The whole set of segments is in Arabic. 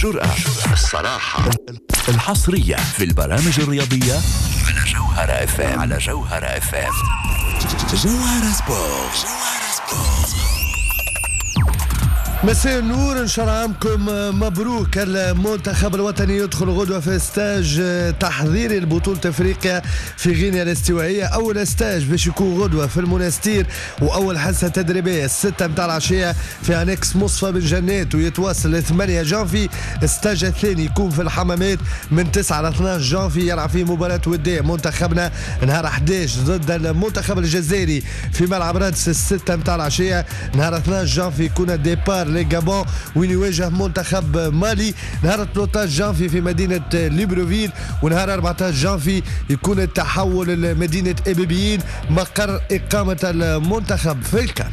الجرأة، الصراحة، الحصرية في البرامج الرياضية على جوهرة اف ام. جوهرة سبورت. مساء النور، ان شاء الله عامكم مبروك. المنتخب الوطني يدخل غدوه في ستاج تحضيري لبطوله افريقيا في غينيا الاستوائيه. اول ستاج باش يكون غدوه في المنستير، واول حصه تدريبيه 6 متاع العشيه في انكس مصفى بن جنات، ويتواصل ل 8 جانفي. الستاج الثاني يكون في الحمامات من 9 ل 12 جانفي، يلعب فيه مباراه وديه منتخبنا نهار 11 ضد المنتخب الجزائري في ملعب رادس 6 متاع العشيه. نهار 12 جانفي يكون الديبار للجابون وين يواجه منتخب مالي. نهار 13 جانفي في مدينة ليبروفيل، ونهار 14 جانفي يكون التحول لمدينة إبيبيين مقر إقامة المنتخب في الكان.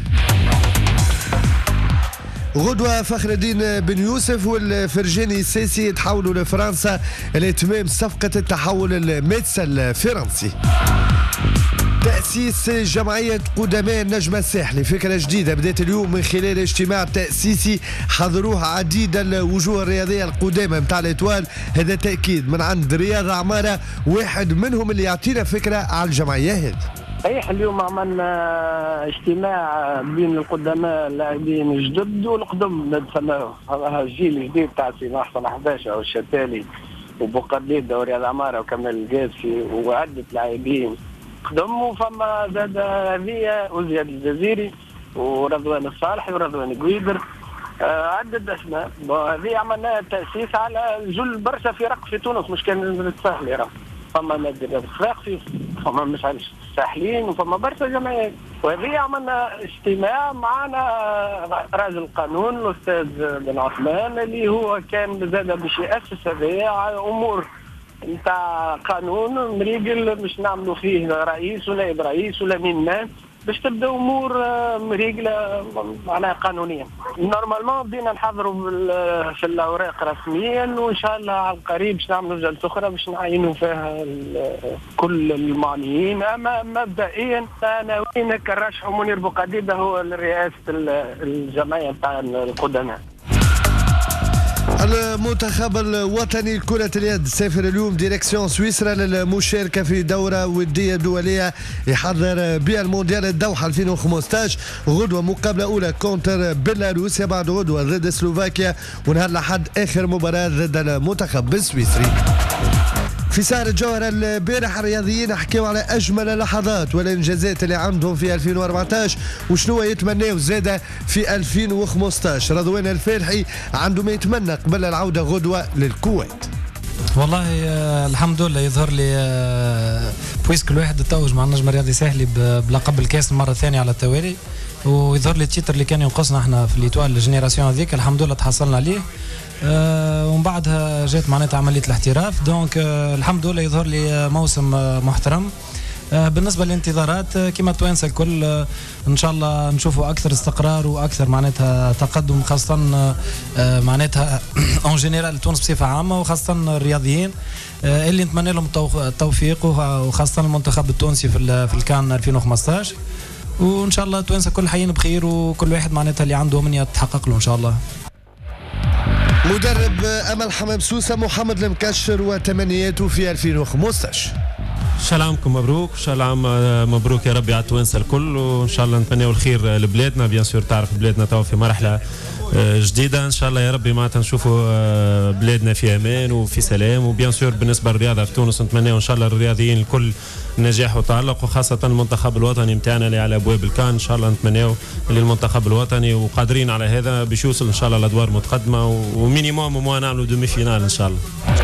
غدوة فخر الدين بن يوسف والفرجاني السيسي يتحولوا لفرنسا لإتمام صفقة التحول الميتسا الفرنسي. تأسيس جمعية قدماء النجم الساحلي، فكرة جديدة بدأت اليوم من خلال اجتماع تأسيسي حضروها عديد الوجوه الرياضية القدامى متاع الإتوال. هذا تأكيد من عند رياض عمارة، واحد منهم اللي يعطينا فكرة على الجمعية هذه. صحيح، اليوم عملنا اجتماع بين القدماء اللاعبين الجدد والقدم نتسموه. هذا الجيل الجديد تاع سي محسن 11 والشتالي وبوقديد ورياض عمارة وكمال القاسي وعدة لاعبين قدم، وفما زاد هذية وزياد الجزيري ورضوان الصالحي ورضوان قويدر، عدد اسماء. هذه عملنا تأسيس على الجل برشا فرق في تونس، مش كان الساحلي راه فما نادي الصفاقسي، فما مش عارف الساحلين، وفما برشا جمعيات. وهذه عملنا اجتماع معنا راجل القانون الاستاذ بن عثمان اللي هو كان زاد باش يأسس هذه على امور نتاع قانون مريقل، مش نعملوا فيه رئيس ولا نائب رئيس ولا مين باش تبدا امور مريقله معناها قانونيا. نورمالمون بدينا نحضروا في الاوراق رسميا، وان شاء الله على القريب باش نعملوا جلسه اخرى باش نعينوا فيها كل المعنيين. اما مبدئيا ناويين كنرشحوا منير بوقديده هو رئاسه الجمعيه تاع القدماء. المنتخب الوطني لكرة اليد سافر اليوم ديريكسيون سويسرا للمشاركة في دورة ودية دولية يحضر بها المونديال الدوحة 2015. غدوة مقابلة أولى كونتر بيلاروسيا، بعد غدوة ضد سلوفاكيا، ونهار لحد آخر مباراة ضد المنتخب السويسري. في سهر الجوهرة البارح الرياضيين حكيوا على أجمل اللحظات والإنجازات اللي عندهم في 2014 وشنو يتمناو زادة في 2015. رضوان الفالحي عنده ما يتمنى قبل العودة غدوة للكويت. والله الحمد لله يظهر لي بويسك الواحد تتوج مع النجم الرياضي ساحلي بلقب الكاس المرة الثانية على التوالي، ويظهر لي التيتر اللي كان ينقصنا احنا في الإيطوال الجينيراسيون هذيك الحمد لله تحصلنا عليه. ومن بعدها جات معناتها عمليه الاحتراف، دونك الحمد لله يظهر لي موسم محترم. بالنسبه للانتظارات كما توانسه الكل ان شاء الله نشوفوا اكثر استقرار واكثر معناتها تقدم، خاصه معناتها اون جينيرال تونس بصفه عامه، وخاصه الرياضيين اللي نتمنى لهم التوفيق، وخاصه المنتخب التونسي في الكان 2015. وان شاء الله توانسه كل حيين بخير، وكل واحد معناتها اللي عنده امنيه تحقق له ان شاء الله. مدرب أمل حمام سوسة محمد المكشر وتمنياته في 2015. ان شاء الله عامكم مبروك، ان شاء الله عام مبروك يا ربي على التوانسه الكل، وان شاء الله نتمناو الخير لبلادنا. بيان سور تعرف بلادنا توا في مرحله جديده، ان شاء الله يا ربي معناتها نشوفوا بلادنا في امان وفي سلام. وبيان سور بالنسبه للرياضه في تونس نتمناو ان شاء الله الرياضيين الكل نجاح وتألق، وخاصة المنتخب الوطني نتاعنا اللي على ابواب الكان. ان شاء الله نتمناو للمنتخب الوطني وقادرين على هذا باش يوصل ان شاء الله لادوار متقدمه، ومينيموم نعملوا دومي فينال ان شاء الله.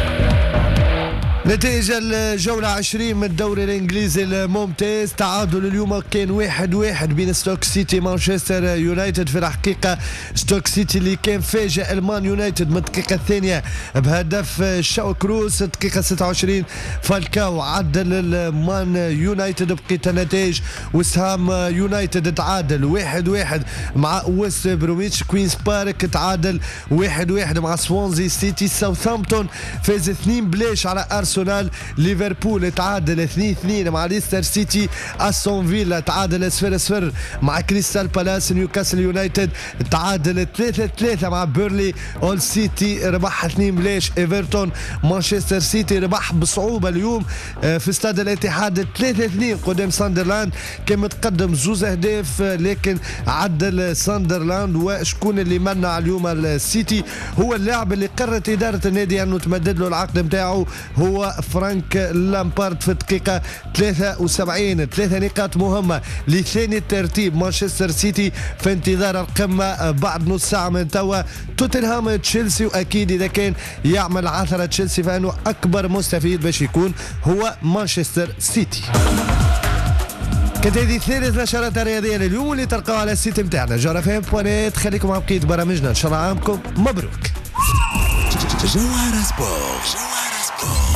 نتائج الجولة 20 من الدوري الإنجليزي الممتاز. تعادل اليوم كان 1-1 بين ستوك سيتي مانشستر يونايتد. في الحقيقة ستوك سيتي اللي كان فاجأ المان يونايتد من الدقيقة الثانية بهدف شاو كروس. الدقيقة 26 فالكاو عدل المان يونايتد بقيت النتائج، وسهام يونايتد تعادل 1-1 مع ويست بروميتش. كوينز بارك تعادل 1-1 مع سوانزي سيتي. ساوثامبتون فاز 2-0 على أرسنال ارسنال. ليفربول تعادل 2-2 مع ليستر سيتي. استون فيلا تعادل 0-0 مع كريستال بالاس. نيوكاسل يونايتد تعادل 3-3 مع بيرلي. اول سيتي ربح 2-0. ايفرتون مانشستر سيتي ربح بصعوبه اليوم في استاد الاتحاد 3-2 قدام ساندرلاند. كان متقدم 2 أهداف لكن عدل ساندرلاند. وشكون اللي منع اليوم السيتي؟ هو اللاعب اللي قررت اداره النادي انه تمدد له العقد نتاعو، هو فرانك لامبارد في الدقيقه 73. 3 نقاط مهمه لثاني الترتيب مانشستر سيتي في انتظار القمه بعد نص ساعه من توا. توتنهام تشيلسي، واكيد اذا كان يعمل عثره تشيلسي فانه اكبر مستفيد باش يكون هو مانشستر سيتي. كانت هذه ثالث نشرات الرياضيه لليوم اللي تلقاوها على السيت نتاعنا جرفام.net. خليكم مع بقيه برامجنا، ان شاء الله عامكم مبروك. جوهرة سبورت.